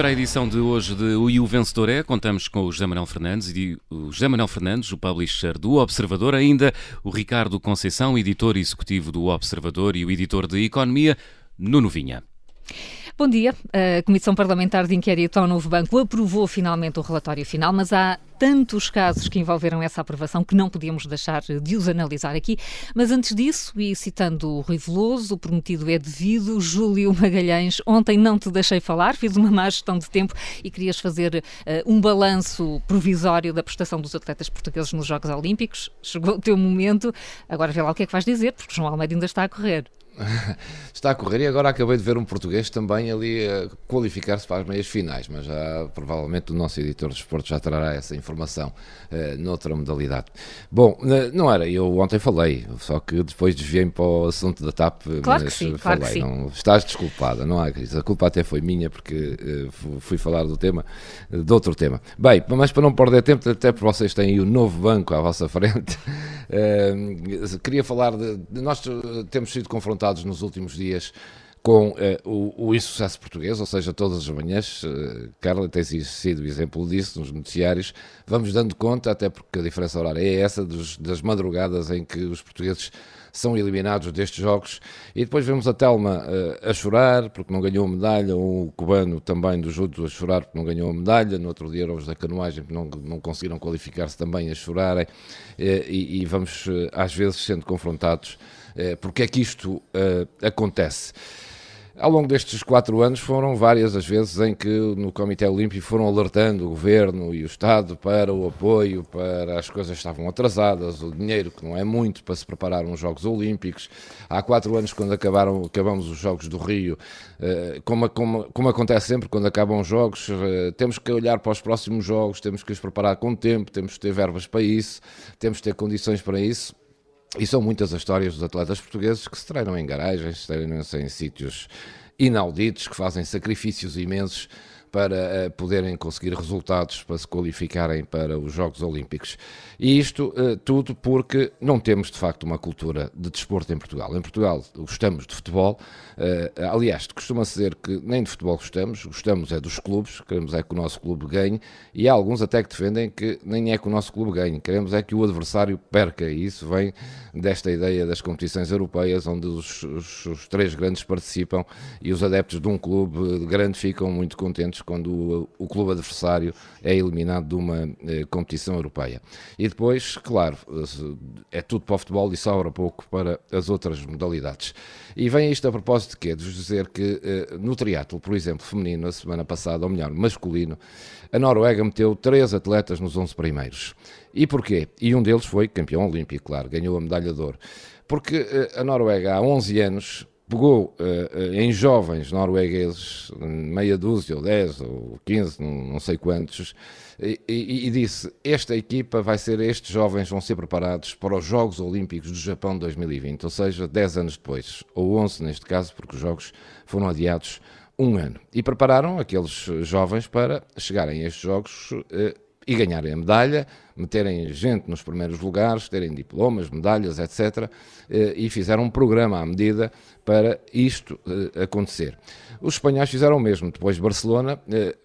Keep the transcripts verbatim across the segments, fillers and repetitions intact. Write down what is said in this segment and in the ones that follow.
para a edição de hoje de O E o Vencedor é, contamos com o José Manuel Fernandes, e o José Manuel Fernandes, o publisher do Observador, ainda o Ricardo Conceição, editor executivo do Observador, e o editor de Economia, Nuno Vinha. Bom dia. A Comissão Parlamentar de Inquérito ao Novo Banco aprovou finalmente o relatório final, mas há tantos casos que envolveram essa aprovação que não podíamos deixar de os analisar aqui. Mas antes disso, e citando o Rui Veloso, o prometido é devido, Júlio Magalhães, ontem não te deixei falar, fiz uma má gestão de tempo e querias fazer uh, um balanço provisório da prestação dos atletas portugueses nos Jogos Olímpicos. Chegou o teu momento, agora vê lá o que é que vais dizer, porque João Almeida ainda está a correr. Está a correr e agora acabei de ver um português também ali a qualificar-se para as meias finais, mas já provavelmente o nosso editor de esportes já trará essa informação uh, noutra modalidade. Bom, uh, não era, eu ontem falei, só que depois desviei-me para o assunto da T A P, claro mas que sim, falei, claro que não, estás desculpada, não há crise, a culpa até foi minha porque uh, fui falar do tema, uh, de outro tema. Bem, mas para não perder tempo, até porque vocês têm o novo banco à vossa frente, uh, queria falar de, de nós temos sido confrontados nos últimos dias com uh, o, o insucesso português, ou seja, todas as manhãs, uh, Carla tem sido exemplo disso nos noticiários, vamos dando conta, até porque a diferença horária é essa, dos, das madrugadas em que os portugueses são eliminados destes jogos, e depois vemos a Telma uh, a chorar porque não ganhou a medalha, ou o cubano também do judo a chorar porque não ganhou a medalha, no outro dia os da canoagem que não, não conseguiram qualificar-se também a chorarem, uh, e, e vamos uh, às vezes sendo confrontados uh, porque é que isto uh, acontece. Ao longo destes quatro anos foram várias as vezes em que no Comitê Olímpico foram alertando o Governo e o Estado para o apoio, para as coisas que estavam atrasadas, o dinheiro que não é muito para se preparar uns Jogos Olímpicos. Há quatro anos, quando acabaram, acabamos os Jogos do Rio, como, como, como acontece sempre quando acabam os Jogos, temos que olhar para os próximos Jogos, temos que os preparar com tempo, temos que ter verbas para isso, temos que ter condições para isso. E são muitas as histórias dos atletas portugueses que se treinam em garagens, treinam-se em sítios inauditos, que fazem sacrifícios imensos para uh, poderem conseguir resultados, para se qualificarem para os Jogos Olímpicos. E isto uh, tudo porque não temos, de facto, uma cultura de desporto em Portugal. Em Portugal gostamos de futebol, uh, aliás, costuma-se dizer que nem de futebol gostamos, gostamos é dos clubes, queremos é que o nosso clube ganhe, e há alguns até que defendem que nem é que o nosso clube ganhe, queremos é que o adversário perca, e isso vem desta ideia das competições europeias, onde os, os, os três grandes participam, e os adeptos de um clube grande ficam muito contentes quando o, o clube adversário é eliminado de uma eh, competição europeia. E depois, claro, é tudo para o futebol e sobra pouco para as outras modalidades. E vem isto a propósito de quê? De vos dizer que eh, no triatlo, por exemplo, feminino, a semana passada, ou melhor, masculino, a Noruega meteu três atletas nos onze primeiros. E porquê? E um deles foi campeão olímpico, claro, ganhou a medalha de ouro. Porque eh, a Noruega há onze anos pegou uh, uh, em jovens noruegueses, meia dúzia, ou dez, ou quinze, não, não sei quantos, e, e, e disse, esta equipa vai ser, estes jovens vão ser preparados para os Jogos Olímpicos do Japão de dois mil e vinte, ou seja, dez anos depois, ou onze neste caso, porque os Jogos foram adiados um ano. E prepararam aqueles jovens para chegarem a estes Jogos uh, e ganharem a medalha, meterem gente nos primeiros lugares, terem diplomas, medalhas, etcétera, e fizeram um programa à medida para isto acontecer. Os espanhóis fizeram o mesmo, depois de Barcelona,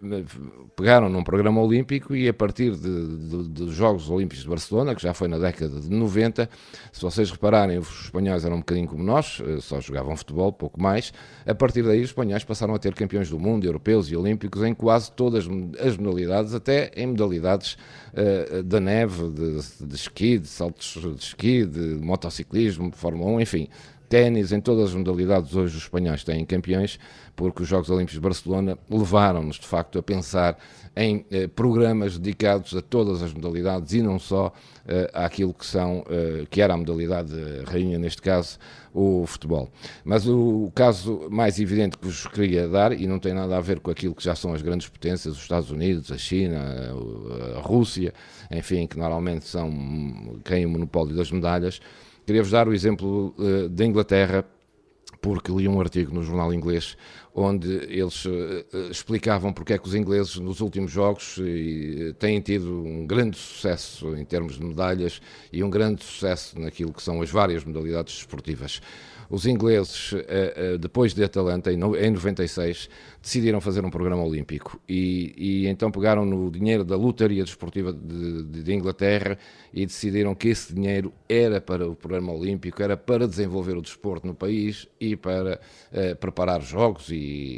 pegaram num programa olímpico e a partir dos Jogos Olímpicos de Barcelona, que já foi na década de noventa, se vocês repararem, os espanhóis eram um bocadinho como nós, só jogavam futebol, pouco mais, a partir daí os espanhóis passaram a ter campeões do mundo, europeus e olímpicos em quase todas as modalidades, até em modalidades uh, da neve, de, de esqui, de saltos de esqui, de motociclismo, de Fórmula um, enfim, ténis, em todas as modalidades hoje os espanhóis têm campeões, porque os Jogos Olímpicos de Barcelona levaram-nos de facto a pensar em eh, programas dedicados a todas as modalidades e não só eh, àquilo que são, eh, que era a modalidade rainha, neste caso, o futebol. Mas o, o caso mais evidente que vos queria dar, e não tem nada a ver com aquilo que já são as grandes potências, os Estados Unidos, a China, a, a Rússia, enfim, que normalmente são quem o monopólio das medalhas, queria-vos dar o exemplo uh, da Inglaterra, porque li um artigo no jornal inglês onde eles uh, explicavam porque é que os ingleses nos últimos jogos uh, têm tido um grande sucesso em termos de medalhas e um grande sucesso naquilo que são as várias modalidades desportivas. Os ingleses, depois de Atalanta, em noventa e seis, decidiram fazer um programa olímpico e, e então pegaram no dinheiro da lotaria desportiva de, de, de Inglaterra e decidiram que esse dinheiro era para o programa olímpico, era para desenvolver o desporto no país e para uh, preparar jogos e,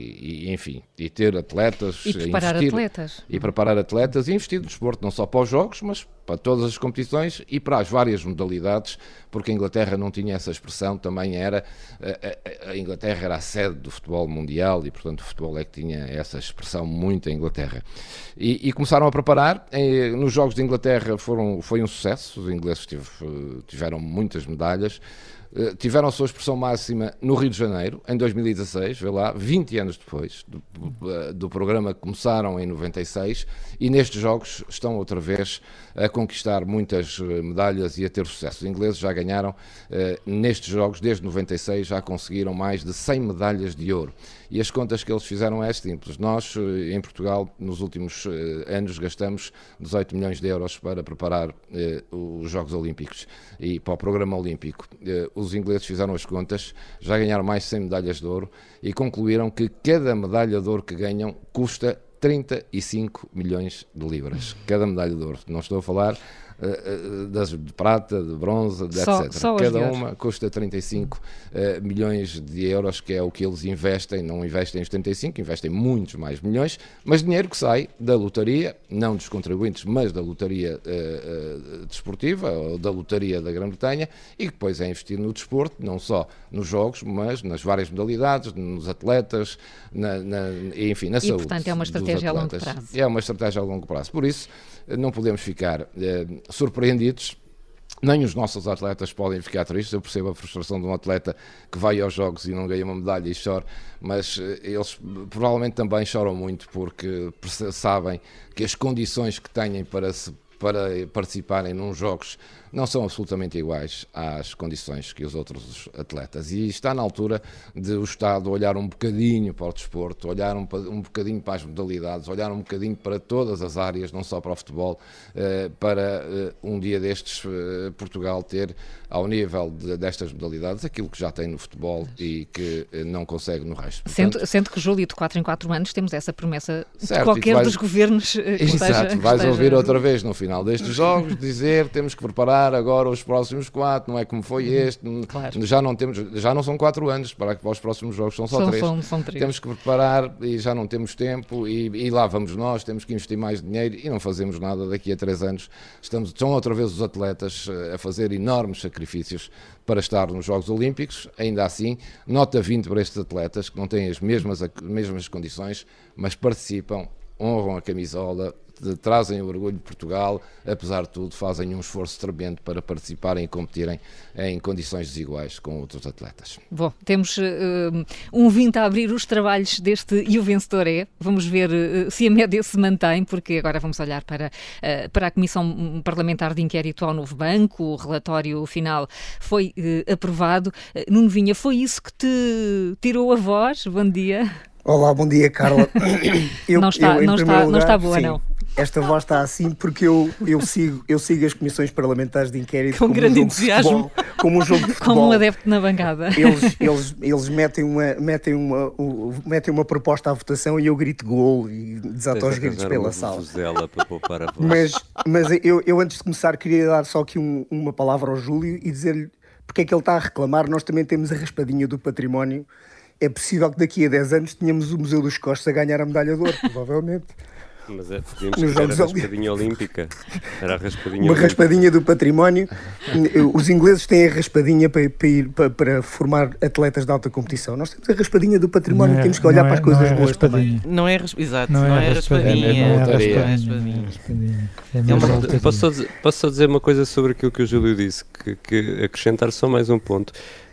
e, enfim, e ter atletas. E preparar investir, atletas. E preparar atletas e investir no desporto, não só para os jogos, mas para todas as competições e para as várias modalidades, porque a Inglaterra não tinha essa expressão, também era, a, a, a Inglaterra era a sede do futebol mundial e, portanto, o futebol é que tinha essa expressão muito em Inglaterra. E, e começaram a preparar, e, nos Jogos de Inglaterra foram, foi um sucesso, os ingleses tive, tiveram muitas medalhas, Uh, tiveram a sua expressão máxima no Rio de Janeiro, em dois mil e dezasseis, vê lá, vinte anos depois do, uh, do programa que começaram em noventa e seis, e nestes jogos estão outra vez a conquistar muitas medalhas e a ter sucesso. Os ingleses já ganharam, uh, nestes jogos, desde noventa e seis, já conseguiram mais de cem medalhas de ouro. E as contas que eles fizeram é simples. Nós, em Portugal, nos últimos uh, anos, gastamos dezoito milhões de euros para preparar uh, os Jogos Olímpicos e para o programa olímpico. Uh, os ingleses fizeram as contas, já ganharam mais de cem medalhas de ouro e concluíram que cada medalha de ouro que ganham custa trinta e cinco milhões de libras. Cada medalha de ouro. Não estou a falar uh, uh, das de prata, de bronze, de só, etcétera. Só cada uma custa trinta e cinco uh, milhões de euros, que é o que eles investem. Não investem os trinta e cinco, investem muitos mais milhões, mas dinheiro que sai da lotaria, não dos contribuintes, mas da lotaria uh, uh, desportiva, ou da lotaria da Grã-Bretanha, e que depois é investido no desporto, não só nos jogos, mas nas várias modalidades, nos atletas, na, na, enfim, na e, saúde. E, portanto, é uma estratégia a longo prazo. É uma estratégia a longo prazo. Por isso, não podemos ficar eh, surpreendidos, nem os nossos atletas podem ficar tristes. Eu percebo a frustração de um atleta que vai aos jogos e não ganha uma medalha e chora, mas eh, eles provavelmente também choram muito porque sabem que as condições que têm para se para participarem nos jogos não são absolutamente iguais às condições que os outros atletas. E está na altura de o Estado olhar um bocadinho para o desporto, olhar um, um bocadinho para as modalidades, olhar um bocadinho para todas as áreas, não só para o futebol, eh, para eh, um dia destes eh, Portugal ter, ao nível de, destas modalidades, aquilo que já tem no futebol e que eh, não consegue no resto. Portanto, sendo, sendo que, Júlio, de quatro em quatro anos temos essa promessa certo, de qualquer vais, dos governos que exato, esteja... vais esteja... ouvir outra vez no final destes jogos dizer temos que preparar agora os próximos quatro, não é como foi este, claro. já não temos, já não são quatro anos para que para os próximos jogos são só são, três. São, são três. Temos que preparar e já não temos tempo e, e lá vamos nós, temos que investir mais dinheiro e não fazemos nada daqui a três anos. Estamos, estão outra vez os atletas a fazer enormes sacrifícios para estar nos Jogos Olímpicos, ainda assim, nota vinte para estes atletas que não têm as mesmas, as mesmas condições, mas participam, honram a camisola, de, trazem o orgulho de Portugal, apesar de tudo fazem um esforço tremendo para participarem e competirem em condições desiguais com outros atletas. Bom, temos uh, um vinte a abrir os trabalhos deste E o Vencedor é. Vamos ver uh, se a média se mantém, porque agora vamos olhar para, uh, para a Comissão Parlamentar de Inquérito ao Novo Banco. O relatório final foi uh, aprovado. Uh, Nuno Vinha, foi isso que te tirou a voz? Bom dia. Olá, bom dia, Carla. Eu, não está, eu, não está, lugar, não está boa, sim, não. Esta voz está assim porque eu, eu, sigo, eu sigo as comissões parlamentares de inquérito com como grande um entusiasmo, futebol, como um jogo de futebol. Como um adepto na bancada. Eles, eles, eles metem, uma, metem, uma, metem uma proposta à votação e eu grito gol e desato aos gritos pela sala. Para poupar a voz. Mas, mas eu, eu, antes de começar, queria dar só aqui um, uma palavra ao Júlio e dizer-lhe porque é que ele está a reclamar. Nós também temos a raspadinha do património. É possível que daqui a dez anos tenhamos o Museu dos Costos a ganhar a medalha de ouro, provavelmente. Mas é, podíamos ter a raspadinha olímpica. Era a raspadinha Uma olímpica. raspadinha do património. Os ingleses têm a raspadinha para, para, ir, para, para formar atletas de alta competição. Nós temos a raspadinha do património, é, temos que olhar é, para as coisas é boas também. Não é raspadinha. Não, não é é raspadinha. raspadinha. Não É é raspadinha. raspadinha. É Não, mesmo posso, só dizer, posso só dizer uma coisa sobre aquilo que o Júlio disse, que, que acrescentar só mais um ponto.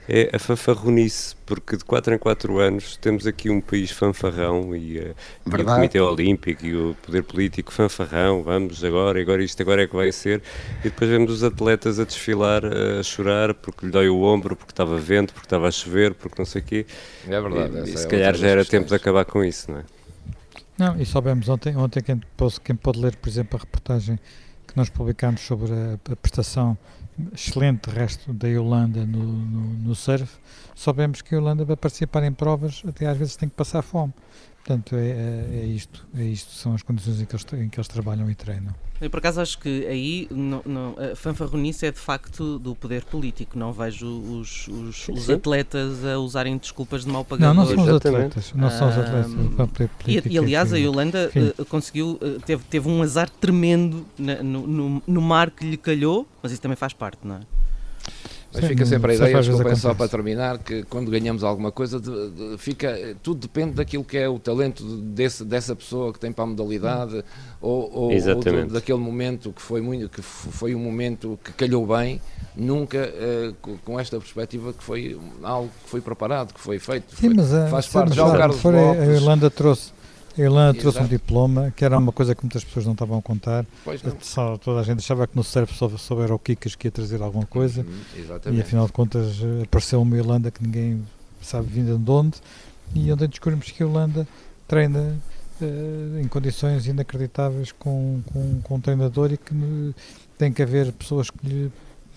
É a fanfarronice, porque de quatro em quatro anos temos aqui um país fanfarrão e, uh, e o Comitê Olímpico e o poder político fanfarrão, vamos agora, agora isto agora é que vai ser, e depois vemos os atletas a desfilar, a chorar porque lhe dói o ombro, porque estava vento, porque estava a chover, porque não sei o quê. É verdade. E, e se é calhar já era questões. tempo de acabar com isso, não é? Não, e soubemos ontem, ontem quem, pôde, quem pôde ler, por exemplo, a reportagem que nós publicámos sobre a, a prestação excelente resto da Yolanda no, no, no surf, soubemos que a Yolanda, para participar em provas, até às vezes tem que passar fome. Portanto, é, é, é isto, é isto, são as condições em que, eles, em que eles trabalham e treinam. Eu, por acaso, acho que aí não, não, a fanfarronice é de facto do poder político. Não vejo os, os, os atletas a usarem desculpas de mau pagador. Não, não são os Exatamente. atletas. Não são os atletas. Um, o poder político e, e, aliás, é a Yolanda uh, conseguiu, uh, teve, teve um azar tremendo na, no, no, no mar que lhe calhou, mas isso também faz parte, não é? Mas Sim, fica sempre a ideia, desculpem só acontece. para terminar, que quando ganhamos alguma coisa, de, de, fica, tudo depende daquilo que é o talento desse, dessa pessoa que tem para a modalidade, ou, ou, ou do, daquele momento que foi, muito, que foi um momento que calhou bem, nunca uh, com esta perspectiva que foi algo que foi preparado, que foi feito. Sim, foi, mas a, faz sim, parte. mas Já o Carlos for, Lopes, a Irlanda trouxe. A Irlanda trouxe Exato. um diploma, que era uma coisa que muitas pessoas não estavam a contar. Só, toda a gente achava que no surf só, só era o Kikas que ia trazer alguma coisa. Uhum, e afinal de contas apareceu uma Irlanda que ninguém sabe vinda de onde. E onde descobrimos que a Irlanda treina uh, em condições inacreditáveis com, com, com um treinador e que uh, tem que haver pessoas que lhe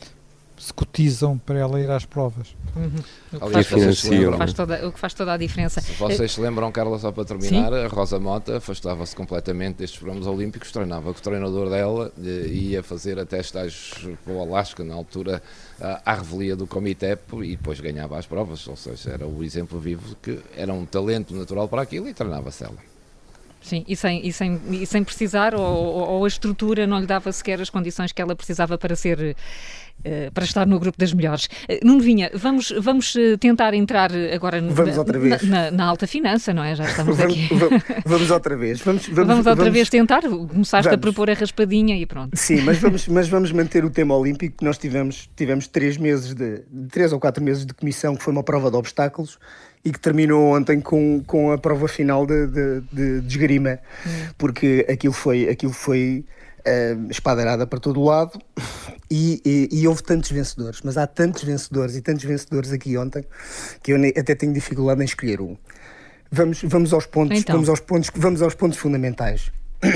se cotizam para ela ir às provas. Uhum. O, que Aliás, faz, vocês se lembram, faz toda, o que faz toda a diferença. Se vocês se lembram, Carla, só para terminar, Sim. a Rosa Mota afastava-se completamente destes programas olímpicos, treinava com o treinador dela e ia fazer até estágios para o Alasca, na altura, à revelia do comitê, e depois ganhava as provas, ou seja, era o exemplo vivo que era um talento natural para aquilo e treinava-se ela. Sim, e sem, e sem, e sem precisar, ou, ou, ou a estrutura não lhe dava sequer as condições que ela precisava para ser... Uh, para estar no grupo das melhores. Uh, Nuno Vinha, vamos, vamos uh, tentar entrar agora no, vamos outra vez. Na, na, na alta finança, não é? Já estamos vamos, aqui. Vamos, vamos outra vez. Vamos, vamos, vamos outra vamos, vez tentar. Começaste vamos. a propor a raspadinha e pronto. Sim, mas vamos, mas vamos manter o tema olímpico. Nós tivemos, tivemos três meses de, três ou quatro meses de comissão, que foi uma prova de obstáculos e que terminou ontem com, com a prova final de, de, de, de esgrima, hum. porque aquilo foi, aquilo foi uh, espadarada para todo o lado. E, e, e houve tantos vencedores, mas há tantos vencedores e tantos vencedores aqui ontem que eu nem, até tenho dificuldade em escolher um. Vamos, vamos, aos, pontos, então. vamos, aos, pontos, vamos aos pontos fundamentais.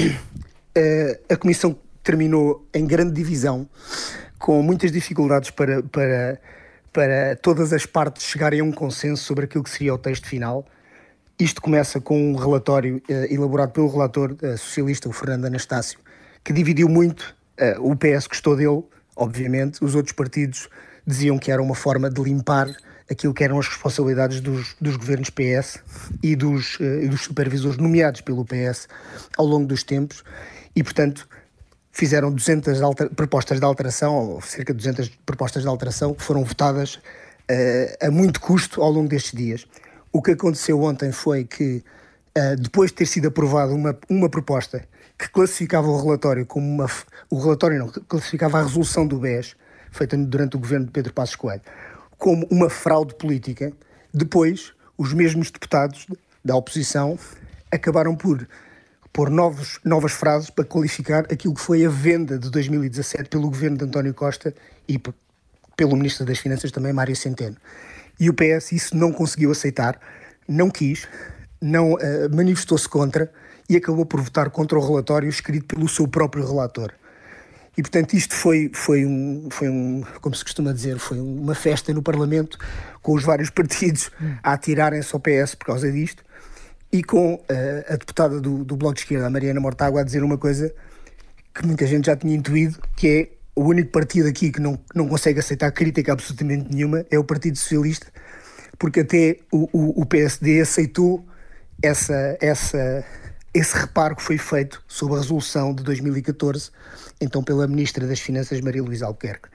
Uh, a Comissão terminou em grande divisão, com muitas dificuldades para, para, para todas as partes chegarem a um consenso sobre aquilo que seria o texto final. Isto começa com um relatório uh, elaborado pelo relator uh, socialista, o Fernando Anastácio, que dividiu muito. Uh, o P S gostou dele, obviamente. Os outros partidos diziam que era uma forma de limpar aquilo que eram as responsabilidades dos, dos governos P S e dos, uh, e dos supervisores nomeados pelo P S ao longo dos tempos e, portanto, fizeram duzentas alter, propostas de alteração, ou cerca de duzentas propostas de alteração, que foram votadas uh, a muito custo ao longo destes dias. O que aconteceu ontem foi que, uh, depois de ter sido aprovada uma, uma proposta que classificava o relatório como uma... O relatório não, classificava a resolução do B E S, feita durante o governo de Pedro Passos Coelho, como uma fraude política. Depois, os mesmos deputados da oposição acabaram por pôr novos, novas frases para qualificar aquilo que foi a venda de dois mil e dezassete pelo governo de António Costa e p- pelo Ministro das Finanças também, Mário Centeno. E o P S isso não conseguiu aceitar, não quis, não uh, manifestou-se contra e acabou por votar contra o relatório escrito pelo seu próprio relator. E, portanto, isto foi, foi, um, foi um, como se costuma dizer, foi uma festa no Parlamento, com os vários partidos a atirarem-se ao P S por causa disto, e com uh, a deputada do, do Bloco de Esquerda, a Mariana Mortágua, a dizer uma coisa que muita gente já tinha intuído, que é o único partido aqui que não, não consegue aceitar crítica absolutamente nenhuma, é o Partido Socialista, porque até o, o, o P S D aceitou essa... essa esse reparo que foi feito sobre a resolução de dois mil e catorze, então pela Ministra das Finanças, Maria Luísa Albuquerque.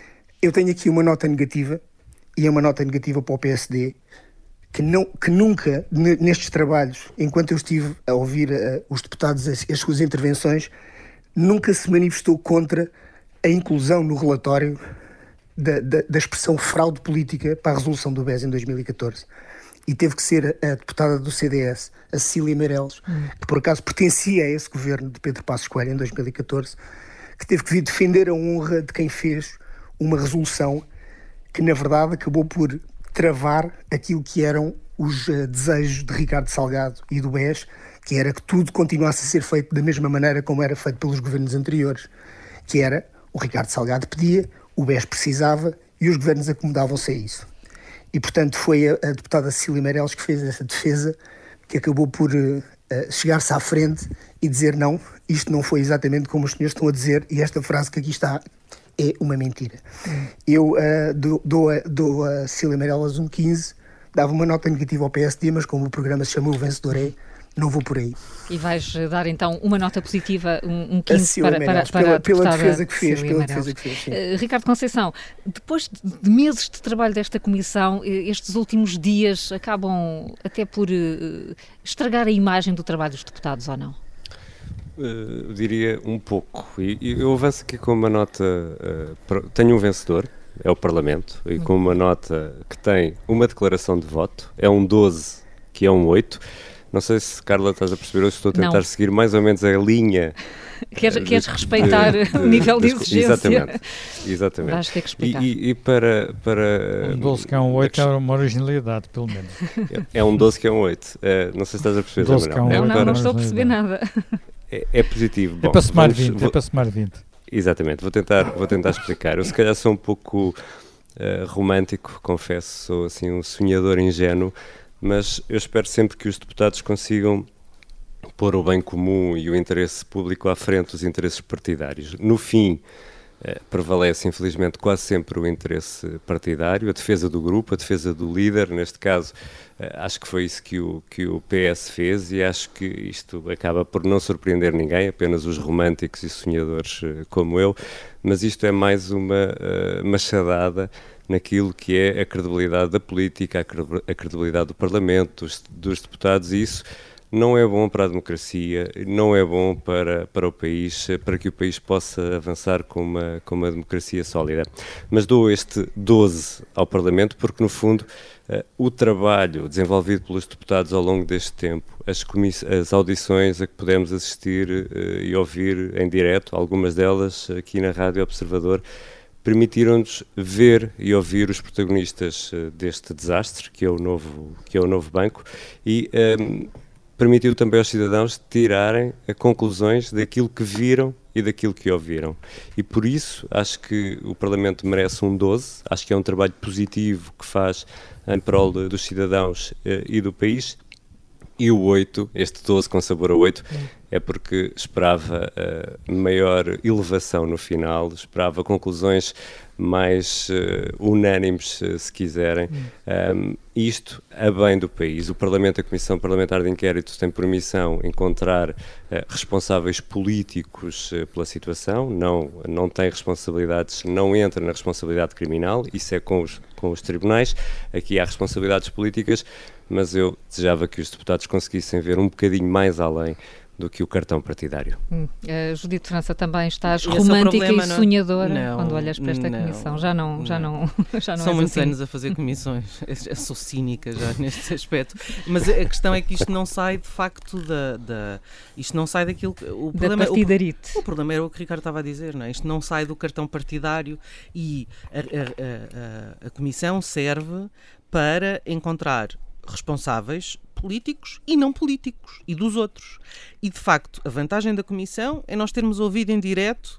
Eu tenho aqui uma nota negativa, e é uma nota negativa para o P S D, que, não, que nunca, nestes trabalhos, enquanto eu estive a ouvir uh, os deputados, as, as suas intervenções, nunca se manifestou contra a inclusão no relatório da, da, da expressão fraude política para a resolução do B E S em dois mil e catorze. E teve que ser a deputada do C D S, a Cecília Meirelles, hum. que por acaso pertencia a esse governo de Pedro Passos Coelho em dois mil e catorze, que teve que vir defender a honra de quem fez uma resolução que, na verdade, acabou por travar aquilo que eram os uh, desejos de Ricardo Salgado e do B E S, que era que tudo continuasse a ser feito da mesma maneira como era feito pelos governos anteriores, que era, o Ricardo Salgado pedia, o B E S precisava e os governos acomodavam-se a isso. E, portanto, foi a, a deputada Cecília Meirelles que fez essa defesa, que acabou por uh, uh, chegar-se à frente e dizer não, isto não foi exatamente como os senhores estão a dizer e esta frase que aqui está é uma mentira. Hum. Eu uh, dou, dou, a, dou a Cecília Meirelles um quinze, dava uma nota negativa ao P S D, mas como o programa se chama O Vencedor é, não vou por aí. E vais dar então uma nota positiva, um, um quinze para, para, para pela, a pela defesa que fez. Pela defesa que fez uh, Ricardo Conceição, depois de meses de trabalho desta comissão, estes últimos dias acabam até por uh, estragar a imagem do trabalho dos deputados, ou não? Uh, diria um pouco. E, e eu avanço aqui com uma nota, uh, para, tenho um vencedor, é o Parlamento, e com uma nota que tem uma declaração de voto, é um doze, que é um oito. Não sei se, Carla, estás a perceber, eu estou a tentar não. seguir mais ou menos a linha. Queres, de, queres respeitar de, de, o nível de, de exigência? Exatamente. exatamente. Vais ter que respeitar. E, e, e para, para... Um doze que é um oito é uma originalidade, pelo menos. É, é um doze que é um oito. Uh, não sei se estás a perceber. doze que é um não, oito, não, não estou a perceber nada. É, é positivo. É Bom, para somar vamos, vinte, vou, é para somar vinte. Exatamente, vou tentar, vou tentar explicar. Eu se calhar sou um pouco uh, romântico, confesso, sou assim um sonhador ingênuo, mas eu espero sempre que os deputados consigam pôr o bem comum e o interesse público à frente dos interesses partidários. No fim, eh, prevalece, infelizmente, quase sempre o interesse partidário, a defesa do grupo, a defesa do líder. Neste caso, eh, acho que foi isso que o, que o P S fez e acho que isto acaba por não surpreender ninguém, apenas os românticos e sonhadores eh, como eu, mas isto é mais uma uh, machadada naquilo que é a credibilidade da política, a credibilidade do Parlamento, dos, dos deputados, e isso não é bom para a democracia, não é bom para, para o país, para que o país possa avançar com uma, com uma democracia sólida. Mas dou este doze ao Parlamento porque, no fundo, uh, o trabalho desenvolvido pelos deputados ao longo deste tempo, as, as audições a que pudemos assistir uh, e ouvir em direto, algumas delas aqui na Rádio Observador, permitiram-nos ver e ouvir os protagonistas uh, deste desastre, que é o novo, que é o novo banco, e um, permitiu também aos cidadãos tirarem conclusões daquilo que viram e daquilo que ouviram. E por isso acho que o Parlamento merece um doze, acho que é um trabalho positivo que faz em prol de, dos cidadãos uh, e do país. E o oito, este doze com sabor a oito, é porque esperava uh, maior elevação no final, esperava conclusões mais uh, unânimes, uh, se quiserem. Um, isto a bem do país. O Parlamento, a Comissão Parlamentar de Inquérito, tem por missão encontrar uh, responsáveis políticos uh, pela situação, não, não tem responsabilidades, não entra na responsabilidade criminal, isso é com os, com os tribunais. Aqui há responsabilidades políticas, mas eu desejava que os deputados conseguissem ver um bocadinho mais além do que o cartão partidário. Hum. Uh, Judite França, também estás Esse romântica é problema, e sonhadora não, quando olhas para esta não, comissão. Já não, já não, já não São muitos assim. anos a fazer comissões. Eu sou cínica já neste aspecto. Mas a questão é que isto não sai de facto da... da isto não sai daquilo que... O da problema, partidarite. O, o problema era o que o Ricardo estava a dizer, não é? Isto não sai do cartão partidário e a, a, a, a comissão serve para encontrar responsáveis políticos e não políticos, e dos outros. E, de facto, a vantagem da Comissão é nós termos ouvido em direto,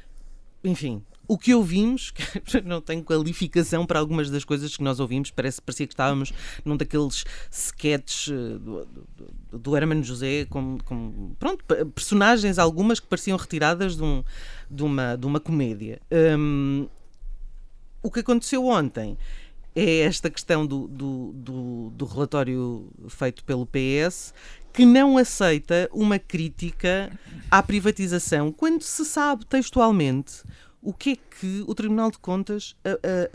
enfim, o que ouvimos, que não tenho qualificação para algumas das coisas que nós ouvimos, parece, parecia que estávamos num daqueles sketches do, do, do Hermano José, com, com pronto, personagens algumas que pareciam retiradas de, um, de, uma, de uma comédia. Um, o que aconteceu ontem é esta questão do, do, do, do relatório feito pelo P S, que não aceita uma crítica à privatização, quando se sabe textualmente o que é que o Tribunal de Contas a, a,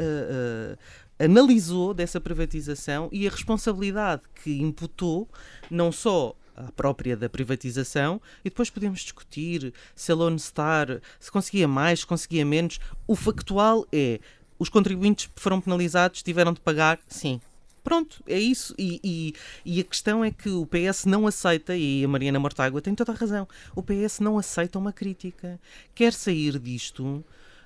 a, a, analisou dessa privatização e a responsabilidade que imputou, não só à própria da privatização, e depois podemos discutir se a Lone Star se conseguia mais, se conseguia menos. O factual é: os contribuintes foram penalizados, tiveram de pagar, sim. Pronto, é isso. E, e, e a questão é que o P S não aceita, e a Mariana Mortágua tem toda a razão, o P S não aceita uma crítica. Quer sair disto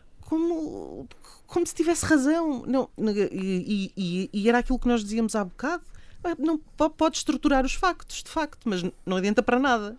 como, como se tivesse razão. Não, e, e, e era aquilo que nós dizíamos há bocado. Não, pode estruturar os factos, de facto, mas não adianta para nada.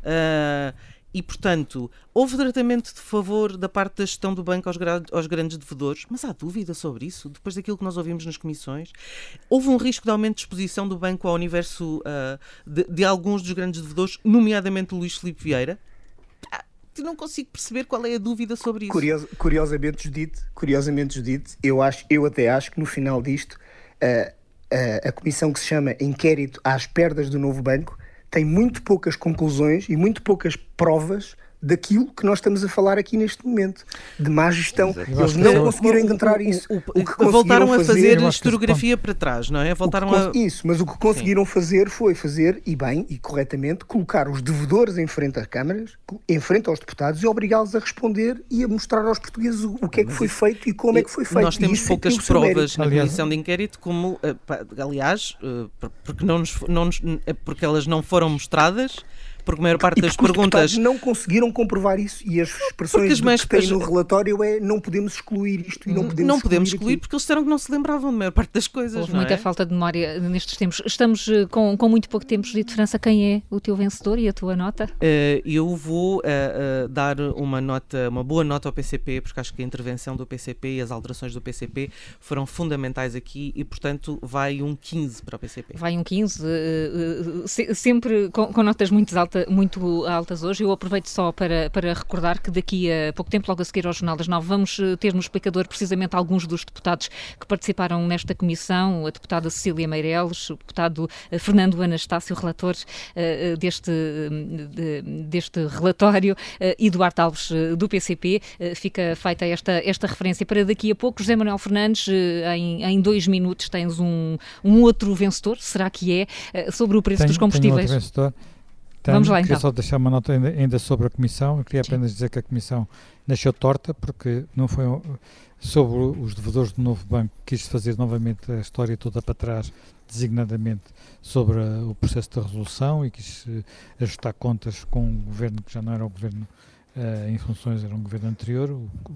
Uh, E, portanto, houve tratamento de favor da parte da gestão do banco aos, gra- aos grandes devedores, mas há dúvida sobre isso, depois daquilo que nós ouvimos nas comissões. Houve um risco de aumento de exposição do banco ao universo uh, de, de alguns dos grandes devedores, nomeadamente o Luís Filipe Vieira. Ah, não consigo perceber qual é a dúvida sobre isso. Curios, curiosamente, Judite, curiosamente, Judite, eu, acho, eu até acho que no final disto, uh, uh, a comissão que se chama Inquérito às Perdas do Novo Banco tem muito poucas conclusões e muito poucas provas daquilo que nós estamos a falar aqui neste momento, de má gestão. Eles não conseguiram encontrar isso. O, o, o que voltaram a fazer a historiografia para trás, não é? Voltaram a... Isso, mas o que conseguiram Sim. fazer foi fazer, e bem, e corretamente, colocar os devedores em frente às câmaras, em frente aos deputados e obrigá-los a responder e a mostrar aos portugueses o, o que é que foi feito e como é que foi feito. Nós temos poucas provas na comissão de inquérito, como, aliás, porque, não nos, não nos, porque elas não foram mostradas, porque a maior parte das perguntas... Os não conseguiram comprovar isso e as expressões as mais... que têm no relatório é não podemos excluir isto e não podemos Não excluir podemos excluir aquilo. porque eles disseram que não se lembravam da maior parte das coisas. Houve não muita é? falta de memória nestes tempos. Estamos com, com muito pouco tempo, Judite França. Quem é o teu vencedor e a tua nota? Uh, eu vou uh, uh, dar uma nota, uma boa nota ao P C P, porque acho que a intervenção do P C P e as alterações do P C P foram fundamentais aqui e, portanto, vai um quinze para o P C P. Vai um quinze, uh, uh, se, sempre com, com notas muito, alta, muito altas. Altas hoje. Eu aproveito só para, para recordar que daqui a pouco tempo, logo a seguir ao Jornal das Nove, vamos ter no explicador precisamente alguns dos deputados que participaram nesta comissão, a deputada Cecília Meireles, o deputado Fernando Anastácio, relator uh, deste, de, deste relatório, uh, e Duarte Alves, uh, do P C P. Uh, fica feita esta, esta referência para daqui a pouco. José Manuel Fernandes, uh, em, em dois minutos tens um, um outro vencedor, será que é, uh, sobre o preço tenho, dos combustíveis? Tenho outro vencedor. Tenho, Vamos lá, queria então. só deixar uma nota ainda, ainda sobre a Comissão. Eu queria apenas dizer que a Comissão nasceu torta, porque não foi sobre os devedores do novo banco que quis fazer novamente a história toda para trás, designadamente sobre a, o processo de resolução, e quis uh, ajustar contas com um governo que já não era o governo uh, em funções, era um governo anterior, o, o,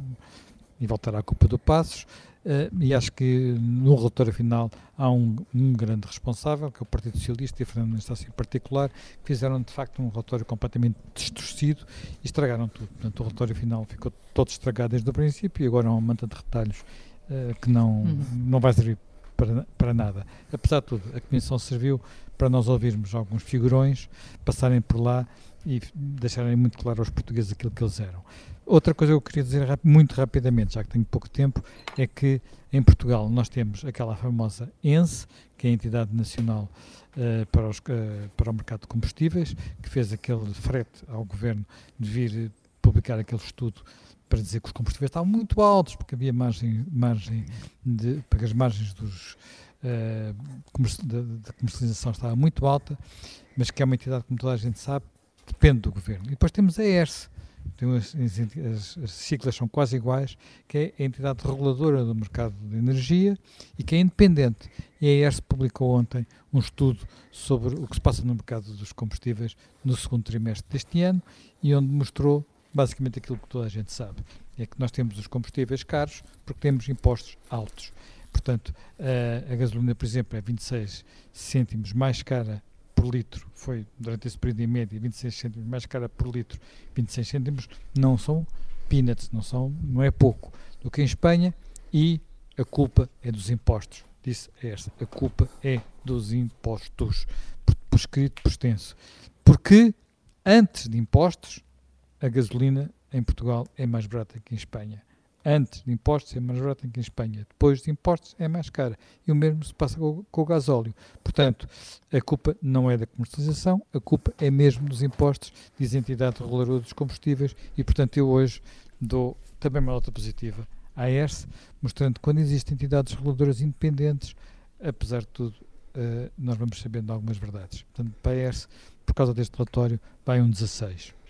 e voltar à culpa do Passos. Uh, e acho que no relatório final há um, um grande responsável, que é o Partido Socialista e a Fernando Anastácio em particular, que fizeram de facto um relatório completamente distorcido e estragaram tudo. Portanto, o relatório final ficou todo estragado desde o princípio e agora há uma manta de retalhos uh, que não, uhum. não vai servir para, para nada. Apesar de tudo, a Comissão serviu para nós ouvirmos alguns figurões passarem por lá e deixarem muito claro aos portugueses aquilo que eles eram. Outra coisa que eu queria dizer muito rapidamente, já que tenho pouco tempo, é que em Portugal nós temos aquela famosa E N S, que é a Entidade Nacional uh, para, os, uh, para o Mercado de Combustíveis, que fez aquele frete ao Governo de vir publicar aquele estudo para dizer que os combustíveis estavam muito altos, porque havia margem, margem de, porque as margens dos, uh, comerci- de, de comercialização estava muito alta, mas que é uma entidade, como toda a gente sabe, depende do Governo. E depois temos a E R S, As, as, as siglas são quase iguais, que é a entidade reguladora do mercado de energia e que é independente. E a E R S publicou ontem um estudo sobre o que se passa no mercado dos combustíveis no segundo trimestre deste ano e onde mostrou basicamente aquilo que toda a gente sabe. É que nós temos os combustíveis caros porque temos impostos altos. Portanto, a, a gasolina, por exemplo, é vinte e seis cêntimos mais cara por litro, foi durante esse período em média vinte e seis cêntimos mais cara por litro, vinte e seis cêntimos não são peanuts, não, são, não é pouco do que em Espanha, e a culpa é dos impostos, disse esta, a culpa é dos impostos, por, por escrito, por extenso, porque antes de impostos a gasolina em Portugal é mais barata que em Espanha. Antes de impostos é mais barata que em Espanha. Depois de impostos é mais cara. E o mesmo se passa com, com o gasóleo. Portanto, a culpa não é da comercialização, a culpa é mesmo dos impostos, diz a entidade reguladora dos combustíveis, e portanto eu hoje dou também uma nota positiva à E R S, mostrando que quando existem entidades reguladoras independentes, apesar de tudo, uh, nós vamos sabendo algumas verdades. Portanto, para a E R S, por causa deste relatório, vai um dezasseis.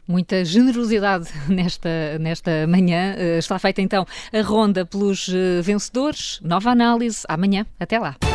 Muita generosidade nesta, nesta manhã. Está feita então a ronda pelos vencedores. Nova análise amanhã. Até lá.